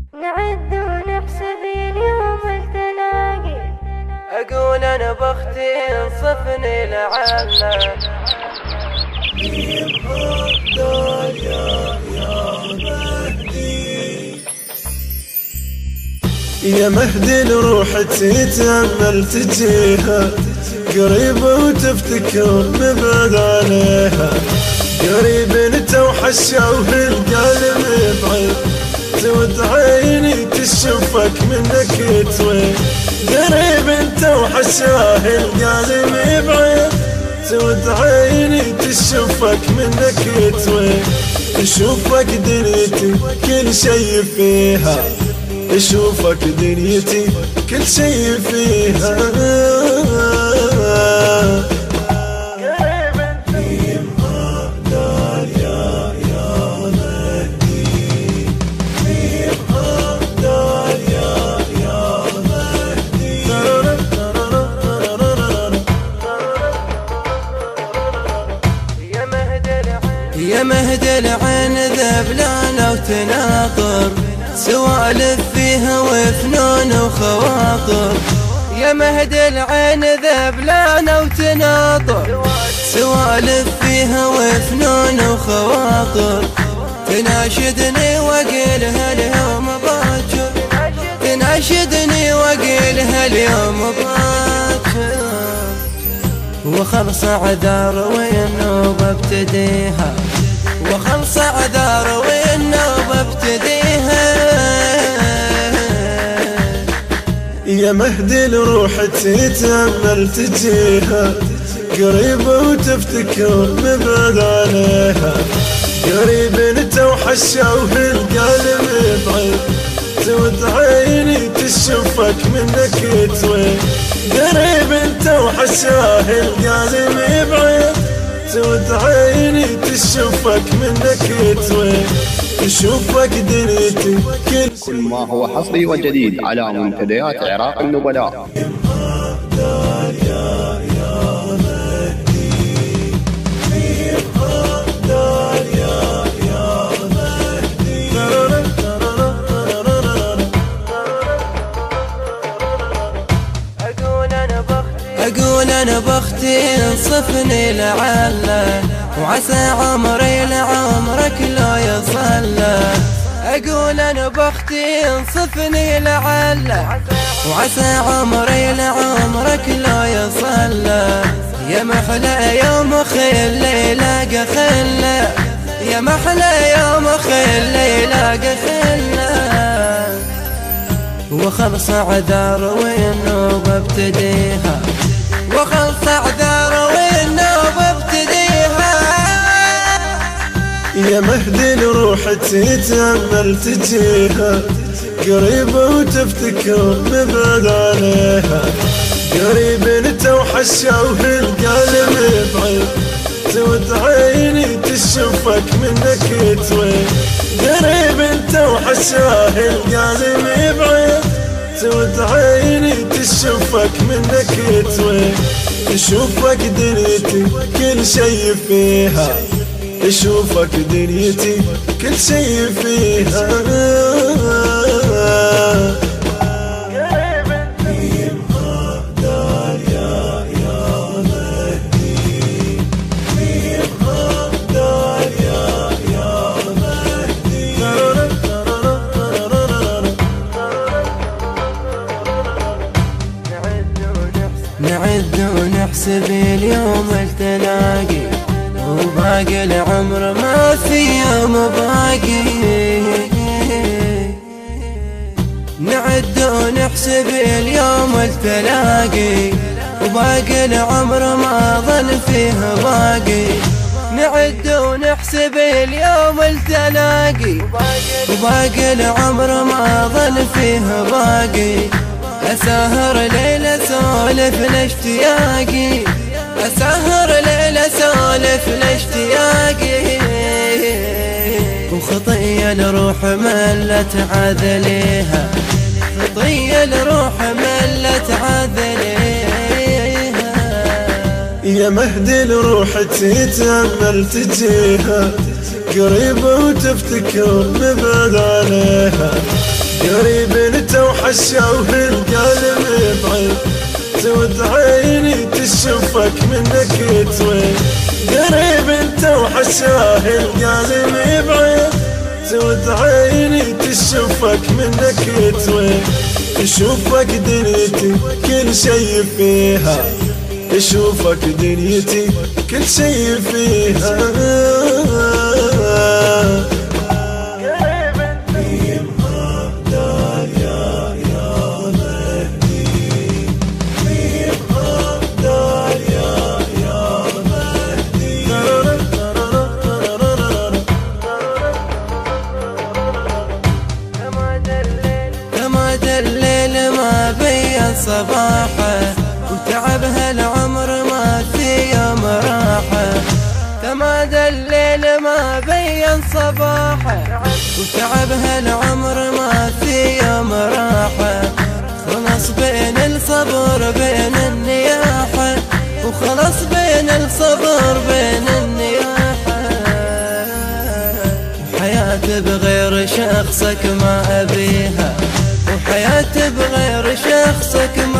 نعد ونحسب اليوم التلاقي. أقول أنا بختي انصفني لعله يا مهدي الروح تتأمل تجيها قريبة وتفتكر مبعد عليها، قريب نتوحشة والقلب بعيد تود عيني تشوفك منك توين، قريب نتوحشة القلب بعيد تود عيني تشوفك منك توين، اشوفك دنيتي كل شي فيها، اشوفك دنيتي كل شي فيها. قريب انت مقدر يا مهدي، في مقدر يا مهدي. يا مهدي العين ذبلانة وتناطر، سوالف فيها وفنون وخواطر. يا مهدي العين ذبلانة وتناطر، سوالف فيها وفنون وخواطر. تناشدني واقيلها اليوم باكر، تناشدني واقيلها اليوم باكر. وخلص عذار والنوبة ابتديها، وخلص عذار والنوبة ابتديها. يا مهدي الروح تتأمل تجيها قريبة وتفتكر مبعد عليها، قريب نتوحشة والقلب بعيد تود عيني تشوفك منك توين، قريب نتوحشة القلب بعيد تود عيني تشوفك منك توين، اشوفك دنيتي كل ما هو حصري وجديد على منتديات عراق النبلاء. أقول أنا بختي انصفني لعله، وعسى عمري لعمرك لا يصله. أقول أنا بختي انصفني لعله، وعسى عمري لعمرك لا يصله. يا محلى يوم خل يلاقى خله، يا محلى يوم خل يلاقى خله. وخلص عذار والنوبة ابتديها، وخلص عذار والنوبة ابتديها. يا مهدي الروح تتأمل تجيها قريبة وتفتكر مبعد عليها، قريب نتوحشة والقلب بعيد تود عيني تشوفك منك توين، قريب نتوحشة القلب بعيد تود عيني تشوفك منك توين، اشوفك دنيتي كل شي فيها، اشوفك دنيتي كل شي فيها. قريب انت مقدر يا مهدي، في مقدر يا مهدي. نعد ونحسب اليوم التلاقي، وباقي العمر ما في يوم باقي. نعد ونحسب اليوم التلاقي، وباقي العمر ما ظل فيه باقي. نعد ونحسب اليوم التلاقي، وباقي العمر ما ظل فيه باقي. أسهر ليلة سولف لاشتياقي، أسهر ليلة سولف لاشتياقي. وخطية الروح ملت عذليها، خطية الروح ملت عذليها. يا مهدي الروح تتأمل تجيها قريبة وتفتكر مبعد عليها، قريب انت وحشاه القلب بعيد تود عيني تشوفك منك توين قريب انت وحشاه القلب بعيد تود عيني تشوفك منك توين اشوفك دنيتي كل شي فيها اشوفك دنيتي كل شي فيها الليل ما بين صباحه وتعب هالعمر ما في يوم راحه تماد الليل ما بين صباحه وتعب هالعمر ما في يوم راحه خلص بين الصبر بين النياحه وخلص بين الصبر بين النياحه حياتي بغير شخصك ما أبيها وحياتي بغير شخصك ما